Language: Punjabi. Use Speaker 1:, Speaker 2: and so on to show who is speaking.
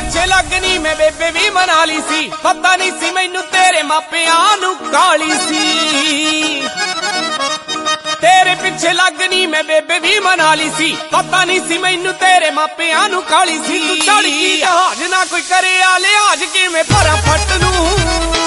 Speaker 1: ਪਿੱਛੇ ਲੱਗਣੀ ਮੈਂ ਬੇਬੇ ਵੀ ਮਨਾ ਲਈ ਸੀ, ਪਤਾ ਨਹੀਂ ਸੀ ਮੈਨੂੰ ਤੇਰੇ ਮਾਪਿਆਂ ਨੂੰ ਕਾਲੀ ਸੀ। ਤੇਰੇ ਪਿੱਛੇ ਲੱਗਣੀ ਮੈਂ ਬੇਬੇ ਵੀ ਮਨਾ ਲਈ ਸੀ, ਪਤਾ ਨਹੀਂ ਸੀ ਮੈਨੂੰ ਤੇਰੇ ਮਾਪਿਆਂ ਨੂੰ ਕਾਲੀ ਸੀ। ਤੂੰ ਚੜ੍ਹੀ ਜਹਾਜ਼ ਨਾ ਕੋਈ ਕਰੇ ਆ ਲਿਹਾਜ਼, ਕਿਵੇਂ ਭਰਾਂ ਫੱਟ ਨੂੰ